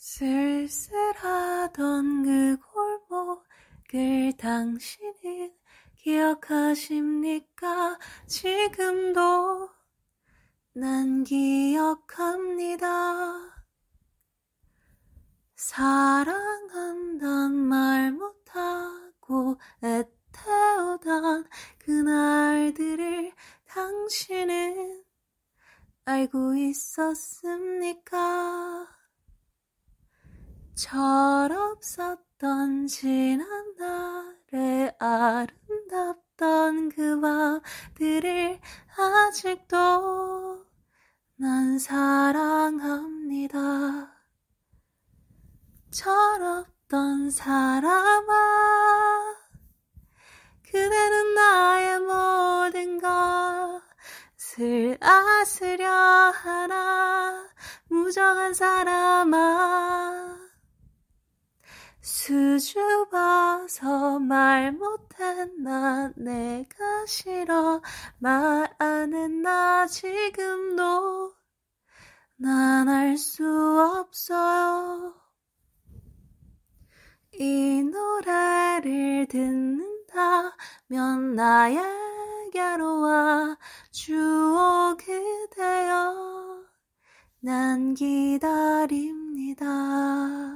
쓸쓸하던 그 골목을 당신은 기억하십니까? 지금도 난 기억합니다. 사랑한단 말 못하고 애태우던 그날들을 당신은 알고 있었습니까? 철없었던 지난날의 아름답던 그 밤들을 아직도 난 사랑합니다. 철없던 사람아, 그대는 나의 모든 것을 아스려 하나. 무정한 사람아, 수줍어서 말 못했나. 내가 싫어 말 안 했나. 지금도 난 알 수 없어요. 이 노래를 듣는다면 나에게로 와 주오 그대여. 난 기다립니다.